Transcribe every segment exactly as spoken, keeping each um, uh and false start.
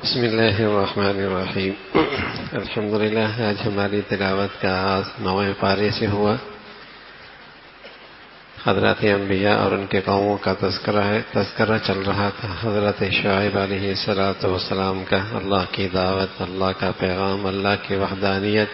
بسم اللہ الرحمن الرحیم الحمدللہ. آج ہماری تلاوت کا آغاز نویں پارے سے ہوا. حضرات انبیاء اور ان کے قوموں کا تذکرہ ہے. تذکرہ چل رہا تھا حضرت شعیب علیہ الصلوۃ والسلام کا. اللہ کی دعوت، اللہ کا پیغام، اللہ کی وحدانیت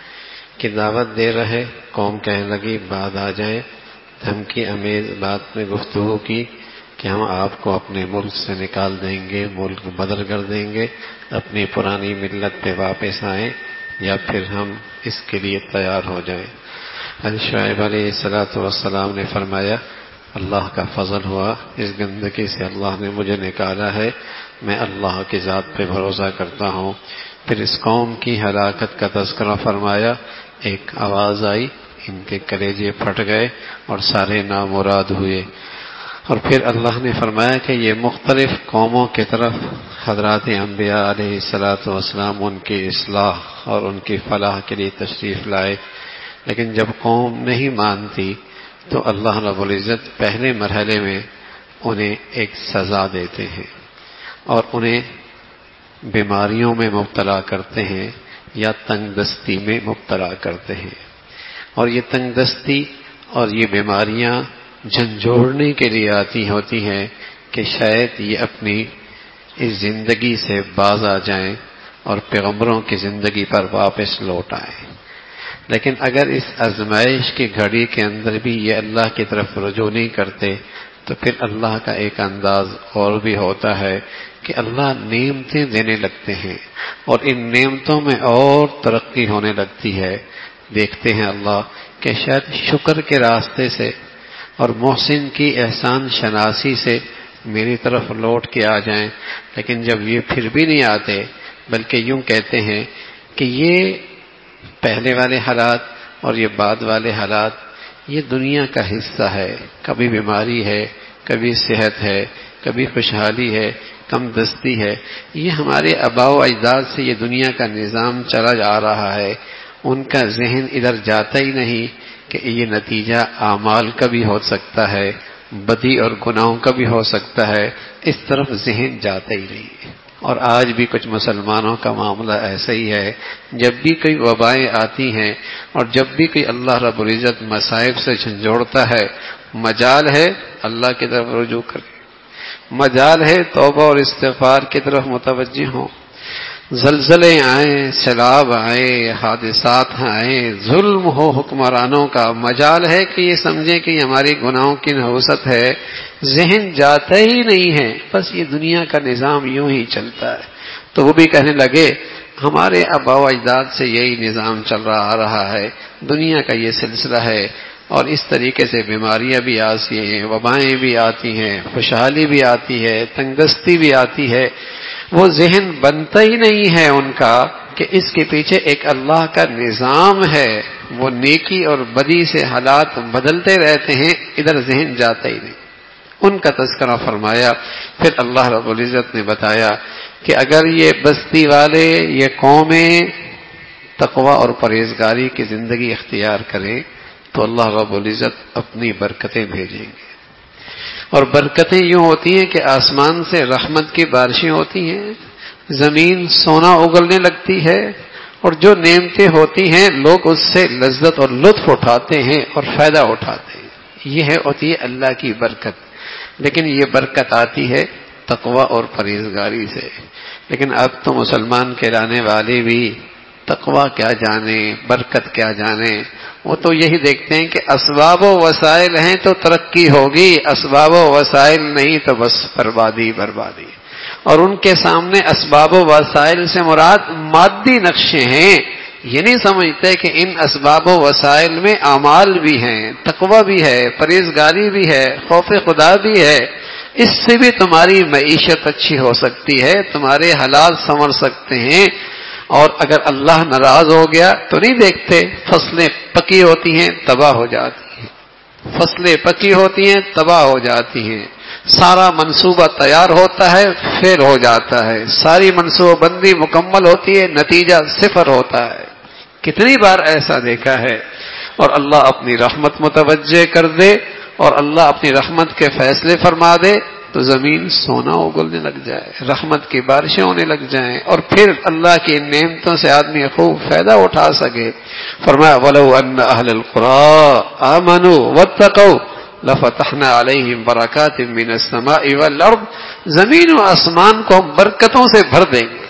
کی دعوت دے رہے. قوم کہنے لگی بعد آ جائیں. دھمکی امیز بات میں گفتگو کی کہ ہم آپ کو اپنے ملک سے نکال دیں گے، ملک بدل کر دیں گے، اپنی پرانی ملت پہ واپس آئیں یا پھر ہم اس کے لیے تیار ہو جائیں. حضرت شعیب علیہ الصلوۃ والسلام نے فرمایا اللہ کا فضل ہوا، اس گندگی سے اللہ نے مجھے نکالا ہے، میں اللہ کی ذات پہ بھروسہ کرتا ہوں. پھر اس قوم کی ہلاکت کا تذکرہ فرمایا. ایک آواز آئی، ان کے کلیجے پھٹ گئے اور سارے نامراد ہوئے. اور پھر اللہ نے فرمایا کہ یہ مختلف قوموں کی طرف حضرات انبیاء علیہ الصلوۃ والسلام ان کی اصلاح اور ان کی فلاح کے لیے تشریف لائے. لیکن جب قوم نہیں مانتی تو اللہ رب العزت پہلے مرحلے میں انہیں ایک سزا دیتے ہیں اور انہیں بیماریوں میں مبتلا کرتے ہیں یا تنگ دستی میں مبتلا کرتے ہیں. اور یہ تنگ دستی اور یہ بیماریاں جھنجھوڑنے کے لیے آتی ہوتی ہیں کہ شاید یہ اپنی اس زندگی سے باز آ جائیں اور پیغمبروں کی زندگی پر واپس لوٹ آئیں. لیکن اگر اس آزمائش کی گھڑی کے اندر بھی یہ اللہ کی طرف رجوع نہیں کرتے تو پھر اللہ کا ایک انداز اور بھی ہوتا ہے کہ اللہ نعمتیں دینے لگتے ہیں اور ان نعمتوں میں اور ترقی ہونے لگتی ہے. دیکھتے ہیں اللہ کہ شاید شکر کے راستے سے اور محسن کی احسان شناسی سے میری طرف لوٹ کے آ جائیں. لیکن جب یہ پھر بھی نہیں آتے بلکہ یوں کہتے ہیں کہ یہ پہلے والے حالات اور یہ بعد والے حالات یہ دنیا کا حصہ ہے. کبھی بیماری ہے، کبھی صحت ہے، کبھی خوشحالی ہے، کم دستی ہے. یہ ہمارے آباء و اجداد سے یہ دنیا کا نظام چلا جا رہا ہے. ان کا ذہن ادھر جاتا ہی نہیں کہ یہ نتیجہ اعمال کا بھی ہو سکتا ہے، بدی اور گناہوں کا بھی ہو سکتا ہے. اس طرف ذہن جاتا ہی نہیں. اور آج بھی کچھ مسلمانوں کا معاملہ ایسا ہی ہے. جب بھی کوئی وبائیں آتی ہیں اور جب بھی کوئی اللہ رب العزت مصائب سے جھنجھوڑتا ہے، مجال ہے اللہ کی طرف رجوع کریں، مجال ہے توبہ اور استغفار کی طرف متوجہ ہوں. زلزلے آئیں، سیلاب آئیں، حادثات آئیں، ظلم ہو حکمرانوں کا، مجال ہے کہ یہ سمجھیں کہ یہ ہماری گناہوں کی نحوست ہے. ذہن جاتا ہی نہیں ہے، بس یہ دنیا کا نظام یوں ہی چلتا ہے. تو وہ بھی کہنے لگے ہمارے آباء و اجداد سے یہی نظام چل رہا آ رہا ہے، دنیا کا یہ سلسلہ ہے. اور اس طریقے سے بیماریاں بھی آتی ہیں، وبائیں بھی آتی ہیں، خوشحالی بھی آتی ہے، تنگدستی بھی آتی ہے. وہ ذہن بنتا ہی نہیں ہے ان کا کہ اس کے پیچھے ایک اللہ کا نظام ہے. وہ نیکی اور بدی سے حالات بدلتے رہتے ہیں، ادھر ذہن جاتا ہی نہیں. ان کا تذکرہ فرمایا. پھر اللہ رب العزت نے بتایا کہ اگر یہ بستی والے، یہ قومیں تقوی اور پرہیزگاری کی زندگی اختیار کریں تو اللہ رب العزت اپنی برکتیں بھیجیں گے. اور برکتیں یوں ہوتی ہیں کہ آسمان سے رحمت کی بارشیں ہوتی ہیں، زمین سونا اگلنے لگتی ہے، اور جو نعمتیں ہوتی ہیں لوگ اس سے لذت اور لطف اٹھاتے ہیں اور فائدہ اٹھاتے ہیں. یہ ہے ہوتی ہے اللہ کی برکت. لیکن یہ برکت آتی ہے تقوی اور پرہیزگاری سے. لیکن اب تو مسلمان کہلانے والے بھی تقوی کیا جانے، برکت کیا جانے. وہ تو یہی دیکھتے ہیں کہ اسباب و وسائل ہیں تو ترقی ہوگی، اسباب و وسائل نہیں تو بس بربادی بربادی. اور ان کے سامنے اسباب و وسائل سے مراد مادی نقشے ہیں. یہ نہیں سمجھتے کہ ان اسباب و وسائل میں اعمال بھی ہیں، تقوی بھی ہے، پرہیزگاری بھی ہے، خوف خدا بھی ہے. اس سے بھی تمہاری معیشت اچھی ہو سکتی ہے، تمہارے حالات سنور سکتے ہیں. اور اگر اللہ ناراض ہو گیا تو نہیں دیکھتے فصلیں پکی ہوتی ہیں تباہ ہو جاتی ہیں، فصلیں پکی ہوتی ہیں تباہ ہو جاتی ہیں. سارا منصوبہ تیار ہوتا ہے فیل ہو جاتا ہے، ساری منصوبہ بندی مکمل ہوتی ہے نتیجہ صفر ہوتا ہے. کتنی بار ایسا دیکھا ہے. اور اللہ اپنی رحمت متوجہ کر دے اور اللہ اپنی رحمت کے فیصلے فرما دے تو زمین سونا اگلنے لگ جائے، رحمت کی بارشیں ہونے لگ جائیں، اور پھر اللہ کی نعمتوں سے آدمی خوب فائدہ اٹھا سکے۔ فرمایا وَلَوْ أَنَّ أَهْلَ الْقُرَىٰ آمَنُوا وَاتَّقَوْا لَفَتَحْنَا عَلَيْهِمْ بَرَكَاتٍ مِّنَ السَّمَاءِ وَالْأَرْضِ، زمین و آسمان کو ہم برکتوں سے بھر دیں گے،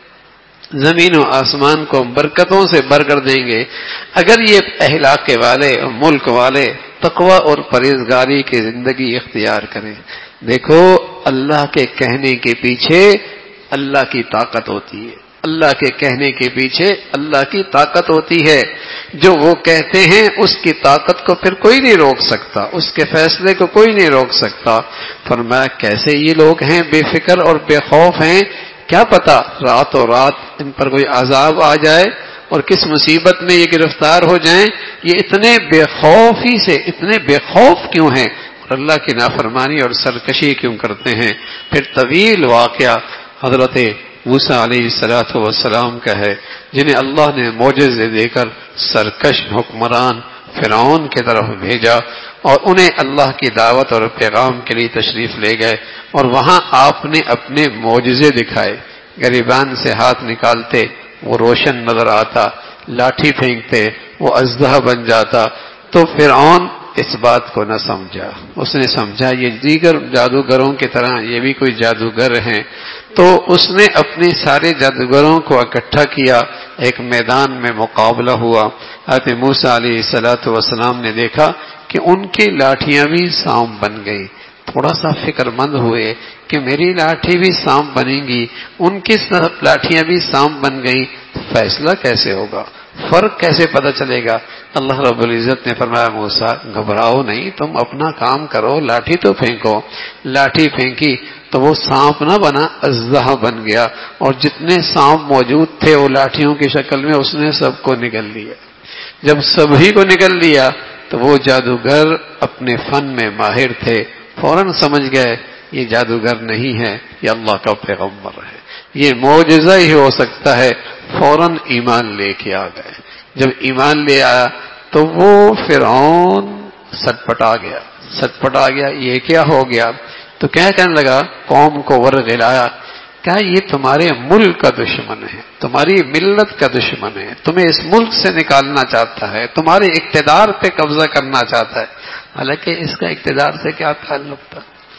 زمین و آسمان کو برکتوں سے بھر کر دیں گے اگر یہ علاقے والے ملک والے تقوی اور پرہیزگاری کی زندگی اختیار کریں۔ دیکھو اللہ کے کہنے کے پیچھے اللہ کی طاقت ہوتی ہے، اللہ کے کہنے کے پیچھے اللہ کی طاقت ہوتی ہے، جو وہ کہتے ہیں اس کی طاقت کو پھر کوئی نہیں روک سکتا، اس کے فیصلے کو کوئی نہیں روک سکتا۔ فرمایا کیسے یہ لوگ ہیں بے فکر اور بے خوف ہیں، کیا پتا راتوں رات ان پر کوئی عذاب آ جائے اور کس مصیبت میں یہ گرفتار ہو جائیں، یہ اتنے بے خوفی سے اتنے بے خوف کیوں ہیں اور اللہ کی نافرمانی اور سرکشی کیوں کرتے ہیں۔ پھر طویل واقعہ حضرت موسیٰ علیہ الصلوۃ والسلام کا ہے، جنہیں اللہ نے معجزے دے کر سرکش حکمران فرعون کی طرف بھیجا اور انہیں اللہ کی دعوت اور پیغام کے لیے تشریف لے گئے، اور وہاں آپ نے اپنے معجزے دکھائے۔ گریبان سے ہاتھ نکالتے وہ روشن نظر آتا، لاٹھی پھینکتے وہ اژدہا بن جاتا۔ تو فرعون اس بات کو نہ سمجھا، اس نے سمجھا یہ دیگر جادوگروں کی طرح یہ بھی کوئی جادوگر ہیں، تو اس نے اپنے سارے جادوگروں کو اکٹھا کیا، ایک میدان میں مقابلہ ہوا۔ حضرت موسیٰ علیہ الصلوۃ والسلام نے دیکھا کہ ان کی لاٹھیاں بھی سانپ بن گئی، تھوڑا سا فکر مند ہوئے کہ میری لاٹھی بھی سانپ بنے گی، ان کی لاٹھیاں بھی سانپ بن گئی، فیصلہ کیسے ہوگا، فرق کیسے پتہ چلے گا؟ اللہ رب العزت نے فرمایا موسیٰ گھبراؤ نہیں، تم اپنا کام کرو، لاٹھی تو پھینکو۔ لاٹھی پھینکی تو وہ سانپ نہ بنا، اژدہا بن گیا، اور جتنے سانپ موجود تھے وہ لاٹھیوں کی شکل میں اس نے سب کو نگل لیا۔ جب سبھی کو نگل لیا تو وہ جادوگر اپنے فن میں ماہر تھے، فوراً سمجھ گئے یہ جادوگر نہیں ہے، یہ اللہ کا پیغمبر ہے، یہ معجزہ ہی ہو سکتا ہے، فوراً ایمان لے کے آ گئے۔ جب ایمان لے آیا تو وہ فرعون سٹپٹا گیا، سٹپٹا گیا یہ کیا ہو گیا؟ تو کیا کہنے لگا قوم کو ورغلایا، کیا یہ تمہارے ملک کا دشمن ہے، تمہاری ملت کا دشمن ہے، تمہیں اس ملک سے نکالنا چاہتا ہے، تمہارے اقتدار پہ قبضہ کرنا چاہتا ہے۔ حالانکہ اس کا اقتدار سے کیا تعلق تھا؟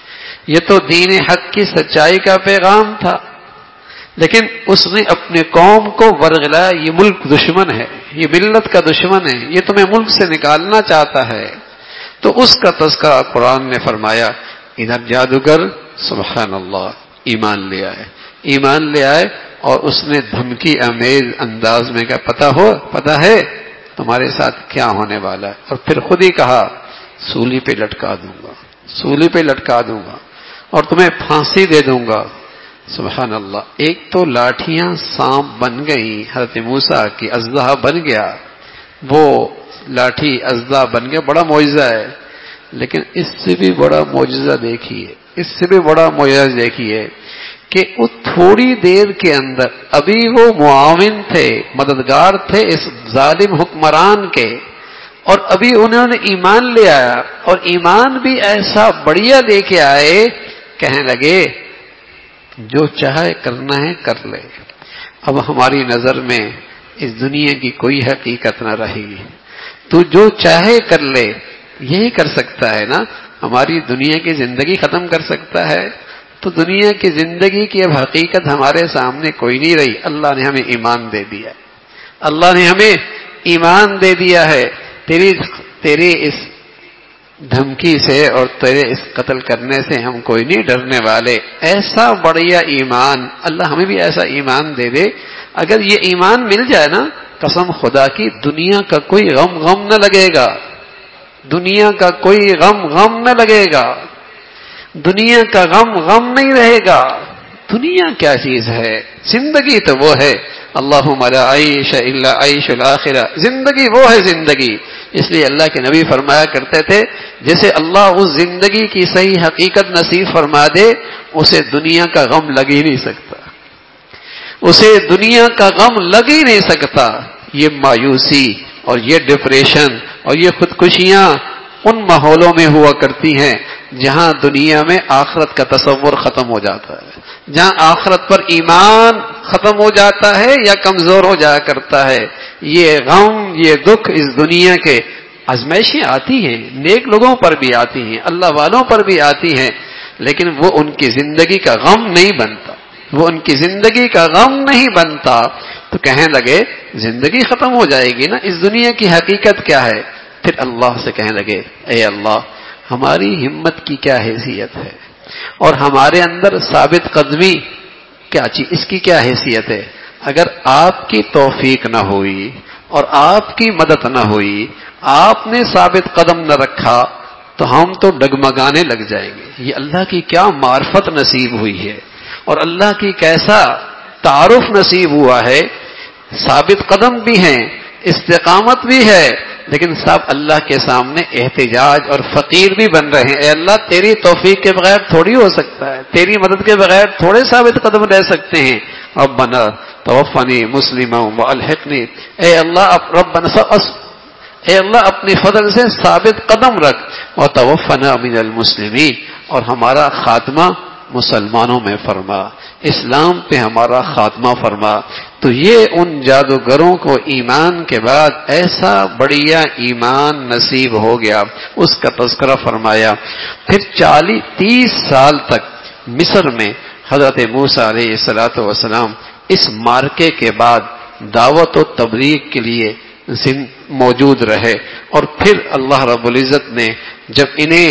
یہ تو دین حق کی سچائی کا پیغام تھا، لیکن اس نے اپنے قوم کو ورغلایا، یہ ملک دشمن ہے، یہ ملت کا دشمن ہے، یہ تمہیں ملک سے نکالنا چاہتا ہے۔ تو اس کا تذکرہ قرآن نے فرمایا، ادھر جادوگر سبحان اللہ ایمان لے آئے، ایمان لے آئے اور اس نے دھمکی امیز انداز میں کہا پتہ ہو پتہ ہے تمہارے ساتھ کیا ہونے والا ہے، اور پھر خود ہی کہا سولی پہ لٹکا دوں گا، سولی پہ لٹکا دوں گا اور تمہیں پھانسی دے دوں گا۔ سبحان اللہ، ایک تو لاٹھیاں سانپ بن گئی، حضرت موسیٰ کی اژدہا بن گیا، وہ لاٹھی اژدہا بن گیا، بڑا معجزہ ہے۔ لیکن اس سے بھی بڑا معجزہ دیکھیے، اس سے بھی بڑا معجزہ دیکھیے کہ وہ تھوڑی دیر کے اندر ابھی وہ معاون تھے، مددگار تھے اس ظالم حکمران کے، اور ابھی انہوں نے ایمان لے آیا، اور ایمان بھی ایسا بڑھیا لے کے آئے، کہنے لگے جو چاہے کرنا ہے کر لے، اب ہماری نظر میں اس دنیا کی کوئی حقیقت نہ رہی، تو جو چاہے کر لے، یہی کر سکتا ہے نا، ہماری دنیا کی زندگی ختم کر سکتا ہے؟ تو دنیا کی زندگی کی اب حقیقت ہمارے سامنے کوئی نہیں رہی، اللہ نے ہمیں ایمان دے دیا، اللہ نے ہمیں ایمان دے دیا ہے، تیری تیری اس دھمکی سے اور تیرے اس قتل کرنے سے ہم کوئی نہیں ڈرنے والے۔ ایسا بڑھیا ایمان، اللہ ہمیں بھی ایسا ایمان دے دے، اگر یہ ایمان مل جائے نا قسم خدا کی دنیا کا کوئی غم غم نہ لگے گا، دنیا کا کوئی غم غم نہ لگے گا، دنیا کا غم غم نہیں رہے گا۔ دنیا کیا چیز ہے؟ زندگی تو وہ ہے، اللہم لا عیش الا عیش الاخرہ، زندگی وہ ہے زندگی۔ اس لیے اللہ کے نبی فرمایا کرتے تھے جیسے اللہ اس زندگی کی صحیح حقیقت نصیب فرما دے، اسے دنیا کا غم لگ ہی نہیں سکتا، اسے دنیا کا غم لگ ہی نہیں سکتا۔ یہ مایوسی اور یہ ڈپریشن اور یہ خودکشیاں ان ماحولوں میں ہوا کرتی ہیں جہاں دنیا میں آخرت کا تصور ختم ہو جاتا ہے، جہاں آخرت پر ایمان ختم ہو جاتا ہے یا کمزور ہو جایا کرتا ہے۔ یہ غم، یہ دکھ اس دنیا کے آزمائشیں آتی ہیں، نیک لوگوں پر بھی آتی ہیں، اللہ والوں پر بھی آتی ہیں، لیکن وہ ان کی زندگی کا غم نہیں بنتا، وہ ان کی زندگی کا غم نہیں بنتا۔ تو کہنے لگے زندگی ختم ہو جائے گی نا، اس دنیا کی حقیقت کیا ہے؟ پھر اللہ سے کہنے لگے اے اللہ، ہماری ہمت کی کیا حیثیت ہے اور ہمارے اندر ثابت قدمی کیا چیز، اس کی کیا حیثیت ہے؟ اگر آپ کی توفیق نہ ہوئی اور آپ کی مدد نہ ہوئی، آپ نے ثابت قدم نہ رکھا تو ہم تو ڈگمگانے لگ جائیں گے۔ یہ اللہ کی کیا معرفت نصیب ہوئی ہے اور اللہ کی کیسا تعارف نصیب ہوا ہے۔ ثابت قدم بھی ہیں، استقامت بھی ہے، لیکن سب اللہ کے سامنے احتجاج اور فقیر بھی بن رہے ہیں۔ اے اللہ، تیری توفیق کے بغیر تھوڑی ہو سکتا ہے، تیری مدد کے بغیر تھوڑے ثابت قدم رہ سکتے ہیں۔ ربنا توفنی مسلما والحقنی، اے اللہ ربنا اے اللہ اپنے فضل سے ثابت قدم رکھ، وتوفنا من المسلمین، اور ہمارا خاتمہ مسلمانوں میں فرما، اسلام پہ ہمارا خاتمہ فرما۔ تو یہ ان جادوگروں کو ایمان کے بعد ایسا بڑھیا ایمان نصیب ہو گیا، اس کا تذکرہ فرمایا۔ پھر چالیس تیس سال تک مصر میں حضرت موسیٰ علیہ الصلوۃ والسلام اس مارکے کے بعد دعوت و تبلیغ کے لیے موجود رہے، اور پھر اللہ رب العزت نے جب انہیں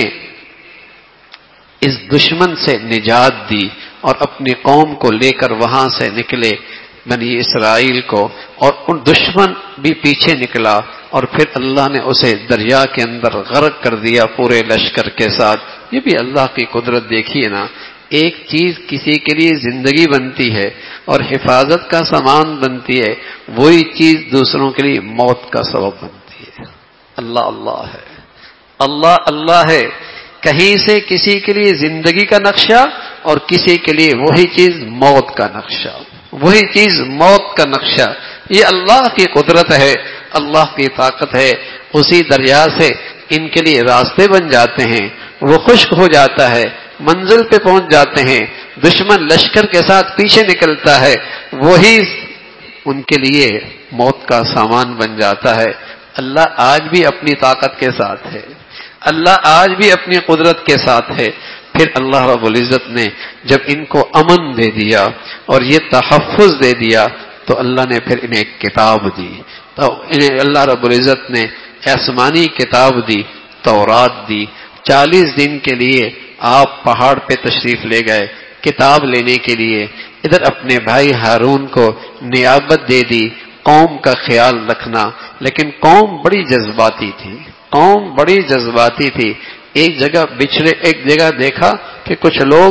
اس دشمن سے نجات دی اور اپنی قوم کو لے کر وہاں سے نکلے بنی اسرائیل کو، اور ان دشمن بھی پیچھے نکلا، اور پھر اللہ نے اسے دریا کے اندر غرق کر دیا پورے لشکر کے ساتھ۔ یہ بھی اللہ کی قدرت دیکھیے نا، ایک چیز کسی کے لیے زندگی بنتی ہے اور حفاظت کا سامان بنتی ہے، وہی چیز دوسروں کے لیے موت کا سبب بنتی ہے۔ اللہ اللہ ہے، اللہ اللہ ہے۔ کہیں سے کسی کے لیے زندگی کا نقشہ اور کسی کے لیے وہی چیز موت کا نقشہ، وہی چیز موت کا نقشہ۔ یہ اللہ کی قدرت ہے، اللہ کی طاقت ہے۔ اسی دریا سے ان کے لیے راستے بن جاتے ہیں، وہ خشک ہو جاتا ہے، منزل پہ پہنچ جاتے ہیں، دشمن لشکر کے ساتھ پیچھے نکلتا ہے، وہی ان کے لیے موت کا سامان بن جاتا ہے۔ اللہ آج بھی اپنی طاقت کے ساتھ ہے، اللہ آج بھی اپنی قدرت کے ساتھ ہے۔ پھر اللہ رب العزت نے جب ان کو امن دے دیا اور یہ تحفظ دے دیا تو اللہ نے پھر انہیں ایک کتاب دی، تو انہیں اللہ رب العزت نے آسمانی کتاب دی، تورات دی۔ چالیس دن کے لیے آپ پہاڑ پہ تشریف لے گئے کتاب لینے کے لیے، ادھر اپنے بھائی ہارون کو نیابت دے دی قوم کا خیال رکھنا، لیکن قوم بڑی جذباتی تھی، قوم بڑی جذباتی تھی۔ ایک جگہ بچھڑے ایک جگہ دیکھا کہ کچھ لوگ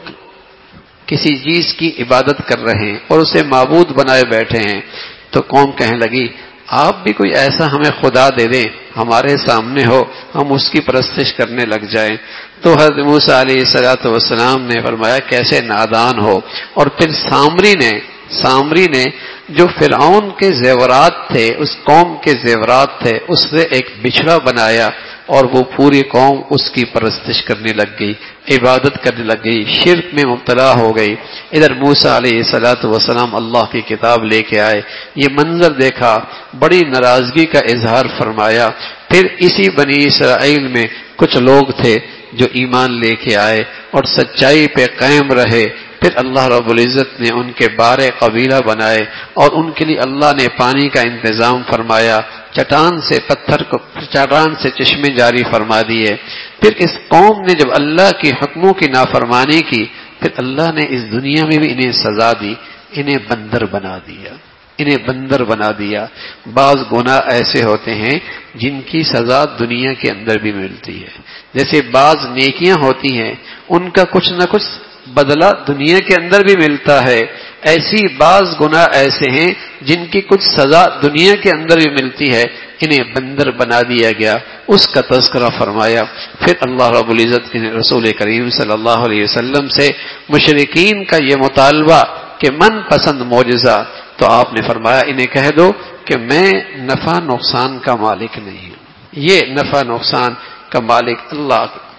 کسی چیز کی عبادت کر رہے ہیں اور اسے معبود بنائے بیٹھے ہیں، تو قوم کہنے لگی آپ بھی کوئی ایسا ہمیں خدا دے دیں ہمارے سامنے ہو، ہم اس کی پرستش کرنے لگ جائیں۔ تو حضرت موسیٰ علیہ الصلوۃ والسلام نے فرمایا کیسے نادان ہو، اور پھر سامری نے سامری نے جو فرعون کے زیورات تھے، اس قوم کے زیورات تھے، اس سے ایک بچھڑا بنایا اور وہ پوری قوم اس کی پرستش کرنے لگ گئی، عبادت کرنے لگ گئی، شرک میں مبتلا ہو گئی۔ ادھر موسیٰ علیہ الصلوۃ والسلام اللہ کی کتاب لے کے آئے، یہ منظر دیکھا، بڑی ناراضگی کا اظہار فرمایا۔ پھر اسی بنی اسرائیل میں کچھ لوگ تھے جو ایمان لے کے آئے اور سچائی پہ قائم رہے۔ پھر اللہ رب العزت نے ان کے بارے قبیلہ بنائے اور ان کے لیے اللہ نے پانی کا انتظام فرمایا، چٹان سے پتھر کو چٹان سے چشمے جاری فرما دیے۔ پھر اس قوم نے جب اللہ کی حکموں کی نافرمانی کی، پھر اللہ نے اس دنیا میں بھی انہیں سزا دی، انہیں بندر بنا دیا، انہیں بندر بنا دیا۔ بعض گناہ ایسے ہوتے ہیں جن کی سزا دنیا کے اندر بھی ملتی ہے، جیسے بعض نیکیاں ہوتی ہیں ان کا کچھ نہ کچھ بدلہ دنیا کے اندر بھی ملتا ہے، ایسی بعض گناہ ایسے ہیں جن کی کچھ سزا دنیا کے اندر بھی ملتی ہے، انہیں بندر بنا دیا گیا، اس کا تذکرہ فرمایا۔ پھر اللہ رب العزت نے رسول کریم صلی اللہ علیہ وسلم سے مشرکین کا یہ مطالبہ کہ من پسند معجزہ، تو آپ نے فرمایا انہیں کہہ دو کہ میں نفع نقصان کا مالک نہیں ہوں، یہ نفع نقصان کا مالک اللہ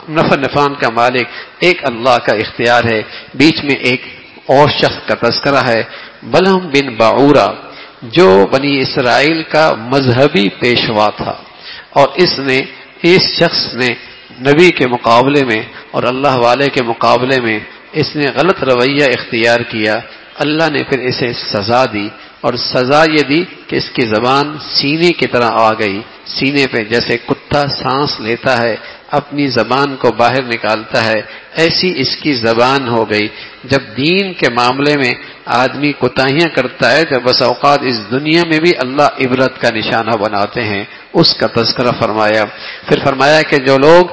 نفع نفعان کا مالک ایک اللہ کا اختیار ہے. بیچ میں ایک اور شخص کا تذکرہ ہے، بلہم بن باعورہ، جو بنی اسرائیل کا مذہبی پیشوا تھا، اور اس نے اس شخص نے نبی کے مقابلے میں اور اللہ والے کے مقابلے میں اس نے غلط رویہ اختیار کیا. اللہ نے پھر اسے سزا دی، اور سزا یہ دی کہ اس کی زبان سینے کی طرح آ گئی. سینے پہ جیسے کتا سانس لیتا ہے اپنی زبان کو باہر نکالتا ہے، ایسی اس کی زبان ہو گئی. جب دین کے معاملے میں آدمی کوتاہیاں کرتا ہے تو بس اوقات اس دنیا میں بھی اللہ عبرت کا نشانہ بناتے ہیں. اس کا تذکرہ فرمایا. پھر فرمایا کہ جو لوگ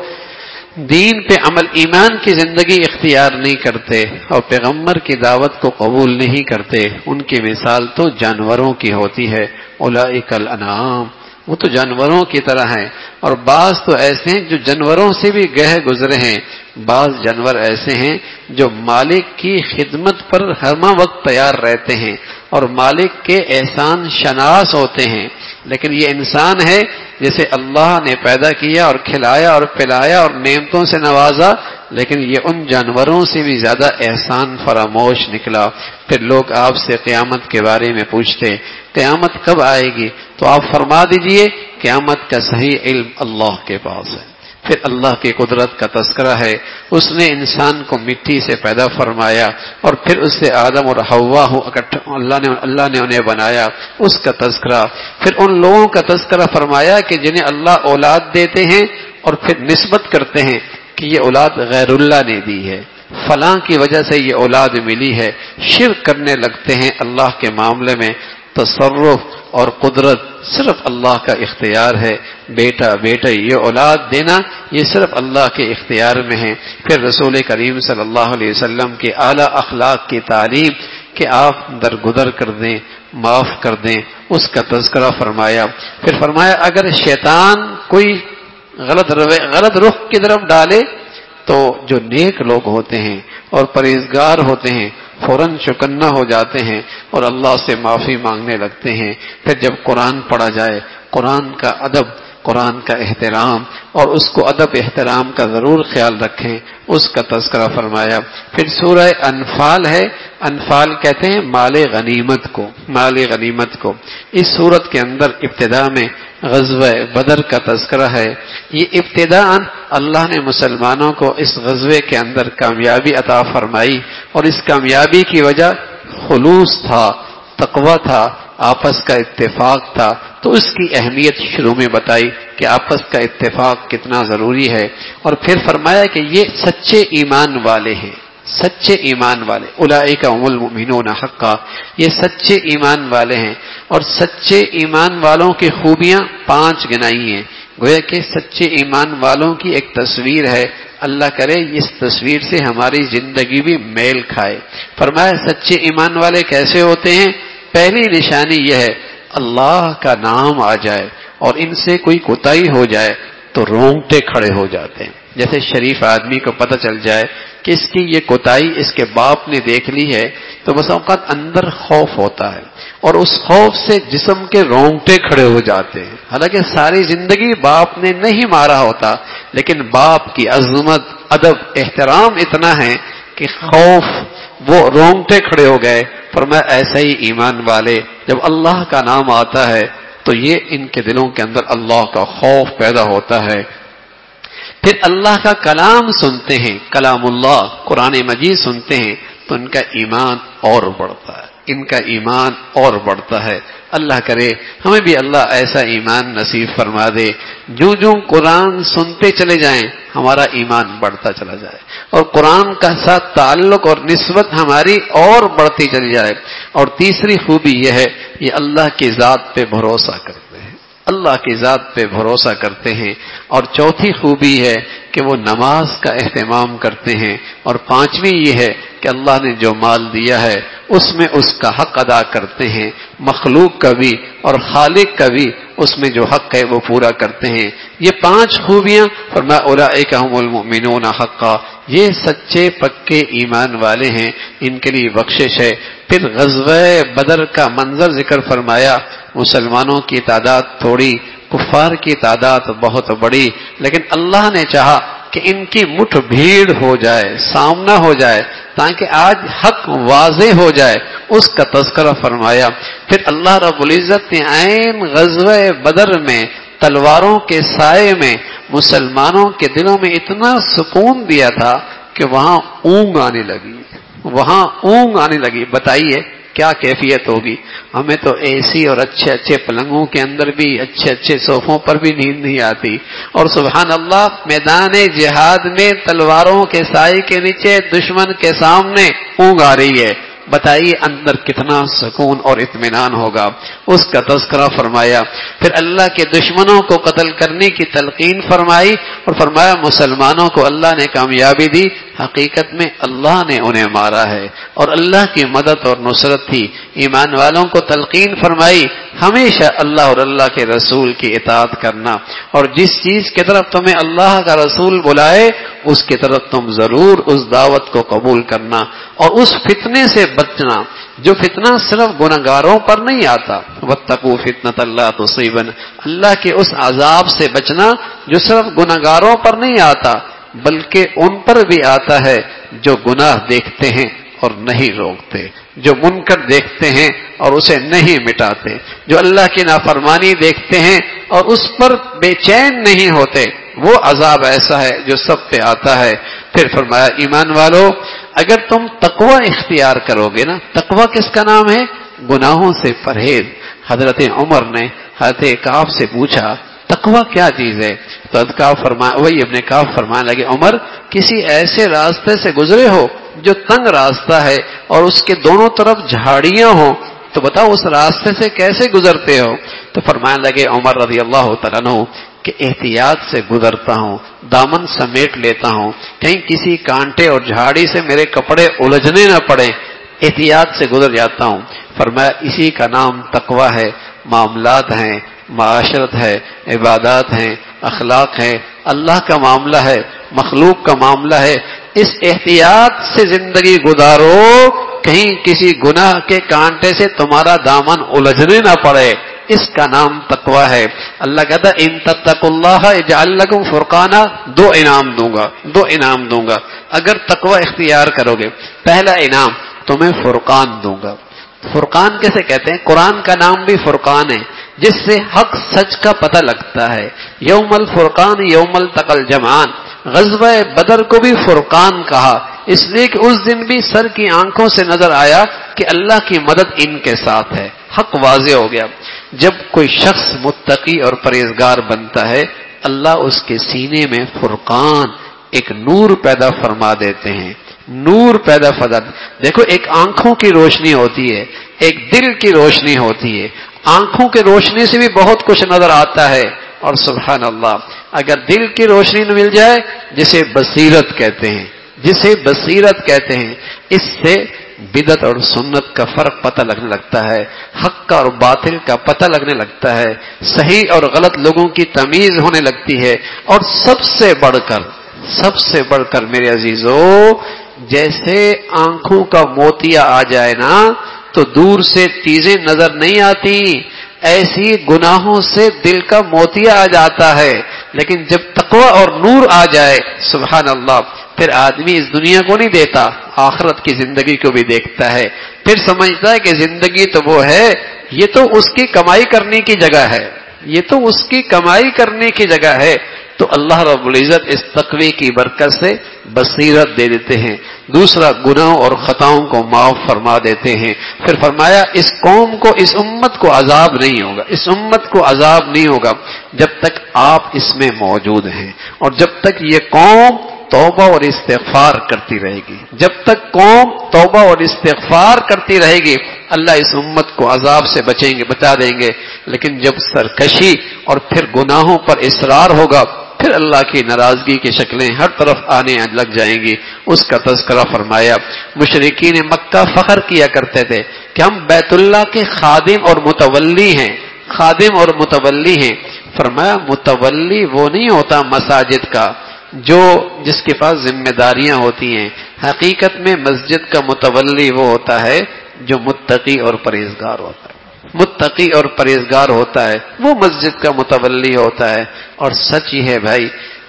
دین پہ عمل ایمان کی زندگی اختیار نہیں کرتے اور پیغمبر کی دعوت کو قبول نہیں کرتے، ان کی مثال تو جانوروں کی ہوتی ہے. اولئک الانعام، وہ تو جانوروں کی طرح ہیں. اور بعض تو ایسے ہیں جو جانوروں سے بھی گہے گزرے ہیں. بعض جانور ایسے ہیں جو مالک کی خدمت پر ہر وقت تیار رہتے ہیں اور مالک کے احسان شناس ہوتے ہیں. لیکن یہ انسان ہے جسے اللہ نے پیدا کیا اور کھلایا اور پلایا اور نعمتوں سے نوازا، لیکن یہ ان جانوروں سے بھی زیادہ احسان فراموش نکلا. پھر لوگ آپ سے قیامت کے بارے میں پوچھتے قیامت کب آئے گی، تو آپ فرما دیجئے قیامت کا صحیح علم اللہ کے پاس ہے. پھر اللہ کی قدرت کا تذکرہ ہے. اس نے انسان کو مٹی سے پیدا فرمایا اور پھر اس سے آدم اور حوا اللہ نے اللہ نے انہیں بنایا، اس کا تذکرہ. پھر ان لوگوں کا تذکرہ فرمایا کہ جنہیں اللہ اولاد دیتے ہیں اور پھر نسبت کرتے ہیں کہ یہ اولاد غیر اللہ نے دی ہے، فلاں کی وجہ سے یہ اولاد ملی ہے. شرک کرنے لگتے ہیں اللہ کے معاملے میں. تصرف اور قدرت صرف اللہ کا اختیار ہے. بیٹا بیٹا یہ اولاد دینا یہ صرف اللہ کے اختیار میں ہے. پھر رسول کریم صلی اللہ علیہ وسلم کے اعلیٰ اخلاق کی تعلیم کہ آپ درگزر کر دیں، معاف کر دیں، اس کا تذکرہ فرمایا. پھر فرمایا اگر شیطان کوئی غلط روے غلط رخ کی طرف ڈالے تو جو نیک لوگ ہوتے ہیں اور پرہیزگار ہوتے ہیں فوراً چکنا ہو جاتے ہیں اور اللہ سے معافی مانگنے لگتے ہیں. پھر جب قرآن پڑھا جائے، قرآن کا ادب، قرآن کا احترام اور اس کو ادب احترام کا ضرور خیال رکھیں، اس کا تذکرہ فرمایا. پھر سورہ انفال ہے. انفال کہتے ہیں مال غنیمت کو، مال غنیمت کو. اس سورت کے اندر ابتدا میں غزوہ بدر کا تذکرہ ہے. یہ ابتداءً اللہ نے مسلمانوں کو اس غزوے کے اندر کامیابی عطا فرمائی، اور اس کامیابی کی وجہ خلوص تھا، تقوی تھا، آپس کا اتفاق تھا. تو اس کی اہمیت شروع میں بتائی کہ آپس کا اتفاق کتنا ضروری ہے. اور پھر فرمایا کہ یہ سچے ایمان والے ہیں، سچے ایمان والے. اولئک هم المؤمنون حقا، یہ سچے ایمان والے ہیں. اور سچے ایمان والوں کی خوبیاں پانچ گنائی ہیں. گویا کہ سچے ایمان والوں کی ایک تصویر ہے. اللہ کرے اس تصویر سے ہماری زندگی بھی میل کھائے. فرمایا سچے ایمان والے کیسے ہوتے ہیں؟ پہلی نشانی یہ ہے اللہ کا نام آ جائے اور ان سے کوئی کوتاہی ہو جائے تو رونگٹے کھڑے ہو جاتے ہیں. جیسے شریف آدمی کو پتہ چل جائے کہ اس کی یہ کوتاہی اس کے باپ نے دیکھ لی ہے تو بس اوقات اندر خوف ہوتا ہے اور اس خوف سے جسم کے رونگٹے کھڑے ہو جاتے ہیں. حالانکہ ساری زندگی باپ نے نہیں مارا ہوتا، لیکن باپ کی عظمت، ادب، احترام اتنا ہے کہ خوف، وہ رونگٹے کھڑے ہو گئے. فرمایا ایسا ہی ایمان والے جب اللہ کا نام آتا ہے تو یہ ان کے دلوں کے اندر اللہ کا خوف پیدا ہوتا ہے. پھر اللہ کا کلام سنتے ہیں، کلام اللہ قرآن مجید سنتے ہیں تو ان کا ایمان اور بڑھتا ہے، ان کا ایمان اور بڑھتا ہے. اللہ کرے ہمیں بھی اللہ ایسا ایمان نصیب فرما دے جو جو قرآن سنتے چلے جائیں ہمارا ایمان بڑھتا چلا جائے اور قرآن کا ساتھ تعلق اور نسبت ہماری اور بڑھتی چلی جائے. اور تیسری خوبی یہ ہے یہ اللہ کی ذات پہ بھروسہ کرتے ہیں، اللہ کی ذات پہ بھروسہ کرتے ہیں. اور چوتھی خوبی ہے کہ وہ نماز کا اہتمام کرتے ہیں. اور پانچویں یہ ہے کہ اللہ نے جو مال دیا ہے اس میں اس کا حق ادا کرتے ہیں، مخلوق کا بھی اور خالق کا بھی اس میں جو حق ہے وہ پورا کرتے ہیں. یہ پانچ خوبیاں فرمایا اولئک هم المؤمنون حقا، یہ سچے پکے ایمان والے ہیں، ان کے لیے بخشش ہے. پھر غزوہ بدر کا منظر ذکر فرمایا. مسلمانوں کی تعداد تھوڑی، کفار کی تعداد بہت بڑی، لیکن اللہ نے چاہا کہ ان کی مٹھ بھیڑ ہو جائے، سامنا ہو جائے، تاکہ آج حق واضح ہو جائے، اس کا تذکرہ فرمایا۔ پھر اللہ رب العزت نے عین غزوہ بدر میں تلواروں کے سائے میں مسلمانوں کے دلوں میں اتنا سکون دیا تھا کہ وہاں اونگ آنے لگی، وہاں اونگ آنے لگی۔ بتائیے کیا کیفیت ہوگی؟ ہمیں تو اے سی اور اچھے اچھے پلنگوں کے اندر بھی، اچھے اچھے صوفوں پر بھی نیند نہیں آتی، اور سبحان اللہ میدان جہاد میں تلواروں کے سائے کے نیچے دشمن کے سامنے اونگ آ رہی ہے۔ بتائیے اندر کتنا سکون اور اطمینان ہوگا، اس کا تذکرہ فرمایا۔ پھر اللہ کے دشمنوں کو قتل کرنے کی تلقین فرمائی اور فرمایا مسلمانوں کو اللہ نے کامیابی دی، حقیقت میں اللہ نے انہیں مارا ہے اور اللہ کی مدد اور نصرت تھی۔ ایمان والوں کو تلقین فرمائی ہمیشہ اللہ اور اللہ کے رسول کی اطاعت کرنا، اور جس چیز کی طرف تمہیں اللہ کا رسول بلائے اس کی طرف تم ضرور اس دعوت کو قبول کرنا، اور اس فتنے سے بچنا جو فتنہ صرف گناہگاروں پر نہیں آتا۔ واتقوا فتنۃ لا تصیبن، اللہ کے اس عذاب سے بچنا جو صرف گناہگاروں پر نہیں آتا بلکہ ان پر بھی آتا ہے جو گناہ دیکھتے ہیں اور نہیں روکتے، جو منکر دیکھتے ہیں اور اسے نہیں مٹاتے، جو اللہ کی نافرمانی دیکھتے ہیں اور اس پر بے چین نہیں ہوتے، وہ عذاب ایسا ہے جو سب پہ آتا ہے۔ پھر فرمایا ایمان والو اگر تم تقوی اختیار کرو گے نا، تقوی کس کا نام ہے؟ گناہوں سے پرہیز۔ حضرت عمر نے حضرت کعب سے پوچھا تقوی کیا چیز ہے؟ تو کعب فرمایا، وہی ابن کعب فرمانے لگے عمر کسی ایسے راستے سے گزرے ہو جو تنگ راستہ ہے اور اس کے دونوں طرف جھاڑیاں ہوں، تو بتاؤ اس راستے سے کیسے گزرتے ہو؟ تو فرمانے لگے عمر رضی اللہ تعالیٰ عنہ کہ احتیاط سے گزرتا ہوں، دامن سمیٹ لیتا ہوں، کہیں کسی کانٹے اور جھاڑی سے میرے کپڑے الجھنے نہ پڑے، احتیاط سے گزر جاتا ہوں۔ فرمایا اسی کا نام تقوی ہے۔ معاملات ہیں، معاشرت ہے، عبادات ہیں، اخلاق ہے، اللہ کا معاملہ ہے، مخلوق کا معاملہ ہے، اس احتیاط سے زندگی گزارو کہیں کسی گناہ کے کانٹے سے تمہارا دامن الجھنے نہ پڑے، اس کا نام تقوی ہے۔ اللہ کہتا ہے ان تتقوا اللہ یجعل لکم فرقانا، دو انعام دوں گا، دو انعام دوں گا اگر تقوی اختیار کرو گے۔ پہلا انعام تمہیں فرقان دوں گا۔ فرقان کیسے کہتے ہیں؟ قرآن کا نام بھی فرقان ہے، جس سے حق سچ کا پتہ لگتا ہے۔ یوم الفرقان یوم التقى الجمعان، غزوہ بدر کو بھی فرقان کہا اس لیے کہ اس دن بھی سر کی آنکھوں سے نظر آیا کہ اللہ کی مدد ان کے ساتھ ہے، حق واضح ہو گیا۔ جب کوئی شخص متقی اور پرہیزگار بنتا ہے اللہ اس کے سینے میں فرقان ایک نور پیدا فرما دیتے ہیں، نور پیدا فرما۔ دیکھو ایک آنکھوں کی روشنی ہوتی ہے، ایک دل کی روشنی ہوتی ہے۔ آنکھوں کی روشنی سے بھی بہت کچھ نظر آتا ہے، اور سبحان اللہ اگر دل کی روشنی نہ مل جائے جسے بصیرت کہتے ہیں، جسے بصیرت کہتے ہیں، اس سے بدعت اور سنت کا فرق پتہ لگنے لگتا ہے، حق کا اور باطل کا پتہ لگنے لگتا ہے، صحیح اور غلط لوگوں کی تمیز ہونے لگتی ہے۔ اور سب سے بڑھ کر سب سے بڑھ کر میرے عزیزو، جیسے آنکھوں کا موتیا آ جائے نا تو دور سے چیزیں نظر نہیں آتی، ایسی گناہوں سے دل کا موتیا آ جاتا ہے، لیکن جب تقوی اور نور آ جائے سبحان اللہ پھر آدمی اس دنیا کو نہیں دیتا، آخرت کی زندگی کو بھی دیکھتا ہے، پھر سمجھتا ہے کہ زندگی تو وہ ہے، یہ تو اس کی کمائی کرنے کی جگہ ہے، یہ تو اس کی کمائی کرنے کی جگہ ہے۔ تو اللہ رب العزت اس تقوی کی برکت سے بصیرت دے دیتے ہیں، دوسرا گناہوں اور خطاؤں کو معاف فرما دیتے ہیں۔ پھر فرمایا اس قوم کو، اس امت کو عذاب نہیں ہوگا، اس امت کو عذاب نہیں ہوگا جب تک آپ اس میں موجود ہیں، اور جب تک یہ قوم توبہ اور استغفار کرتی رہے گی، جب تک قوم توبہ اور استغفار کرتی رہے گی اللہ اس امت کو عذاب سے بچیں گے، بچا دیں گے۔ لیکن جب سرکشی اور پھر گناہوں پر اصرار ہوگا پھر اللہ کی ناراضگی کی شکلیں ہر طرف آنے لگ جائیں گی، اس کا تذکرہ فرمایا۔ مشرکین مکہ فخر کیا کرتے تھے کہ ہم بیت اللہ کے خادم اور متولی ہیں، خادم اور متولی ہیں۔ فرمایا متولی وہ نہیں ہوتا مساجد کا جو جس کے پاس ذمہ داریاں ہوتی ہیں، حقیقت میں مسجد کا متولی وہ ہوتا ہے جو متقی اور پرہیزگار ہوتا ہے، متقی اور پرہیزگار ہوتا ہے وہ مسجد کا متولی ہوتا ہے۔ اور سچ یہ ہے بھائی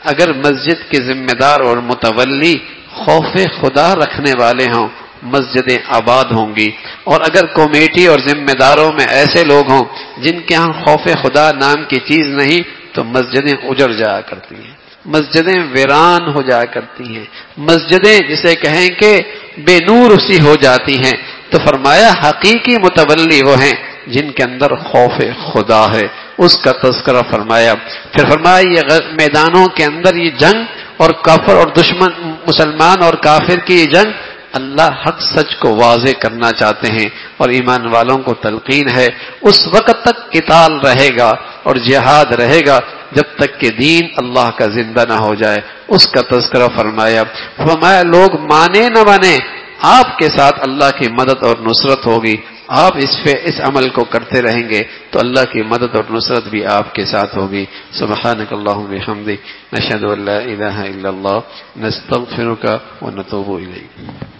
اگر مسجد کے ذمہ دار اور متولی خوف خدا رکھنے والے ہوں مسجدیں آباد ہوں گی، اور اگر کمیٹی اور ذمہ داروں میں ایسے لوگ ہوں جن کے ہاں خوف خدا نام کی چیز نہیں تو مسجدیں اجڑ جایا کرتی ہیں، مسجدیں ویران ہو جایا کرتی ہیں، مسجدیں جسے کہیں کہ بے نور سی ہو جاتی ہیں۔ تو فرمایا حقیقی متولی وہ ہیں جن کے اندر خوف خدا ہے، اس کا تذکرہ فرمایا۔ پھر فرمایا یہ میدانوں کے اندر یہ جنگ اور کافر اور دشمن مسلمان اور کافر کی یہ جنگ اللہ حق سچ کو واضح کرنا چاہتے ہیں، اور ایمان والوں کو تلقین ہے اس وقت تک قتال رہے گا اور جہاد رہے گا جب تک کہ دین اللہ کا زندہ نہ ہو جائے، اس کا تذکرہ فرمایا۔ فرمایا لوگ مانے نہ مانے آپ کے ساتھ اللہ کی مدد اور نصرت ہوگی، آپ اس پہ اس عمل کو کرتے رہیں گے تو اللہ کی مدد اور نصرت بھی آپ کے ساتھ ہوگی۔ سبحانک اللہم بحمدک نشہد ان لا الہ الا اللہ نستغفرک ونتوب الیک۔